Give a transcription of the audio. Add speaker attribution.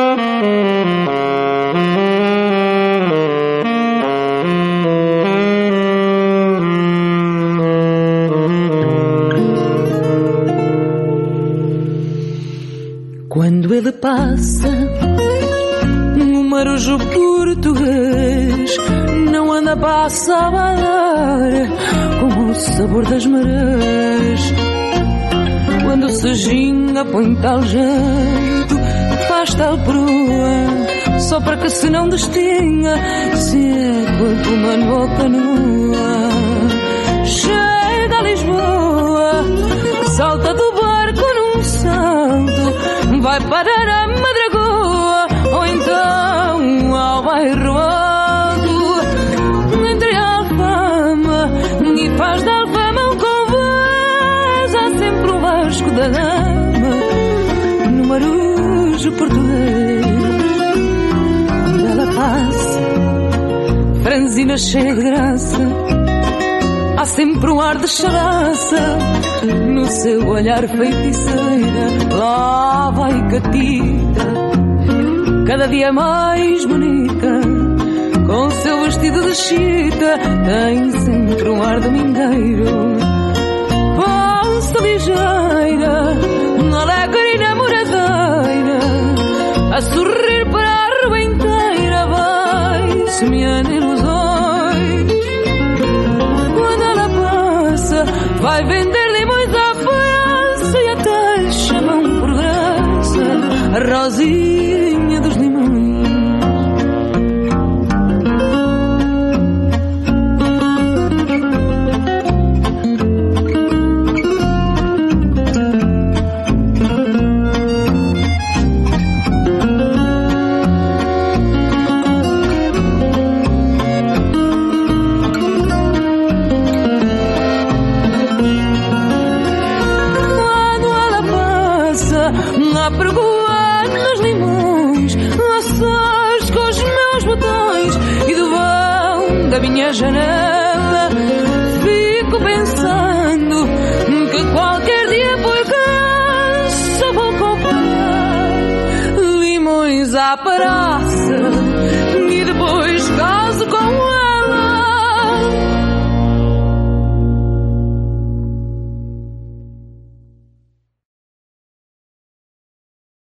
Speaker 1: Quando ele passa, um marujo português não anda a passar a balar com o sabor das marés. Quando se ginga põe tal jeito, faz tal proa, só para que se não distinga se é corpo humano ou canoa. Chega a Lisboa, salta do barco num salto, vai parar a Madragoa ou então ao bairro alto, entre a Alfama e faz da Alfama um convés. Há sempre um Vasco da Gama no marujo português. Quando ela passa, franzina cheia de graça, há sempre um ar de charaça no seu olhar feiticeira. Lá vai Catita, cada dia mais bonita, com seu vestido de chita, tem sempre um ar domingueiro. Pão-se ligeira, alegre e namoradeira, a sorrir para a rua inteira, vai semeando ilusões. Quando ela passa, vai vender limões à praça e até chamam por graça a Rosinha dos Limões. A pregoar nos limões, laços com os meus botões, e do vão da minha janela fico pensando que qualquer dia por cá só vou comprar limões à praça e depois caso com ela.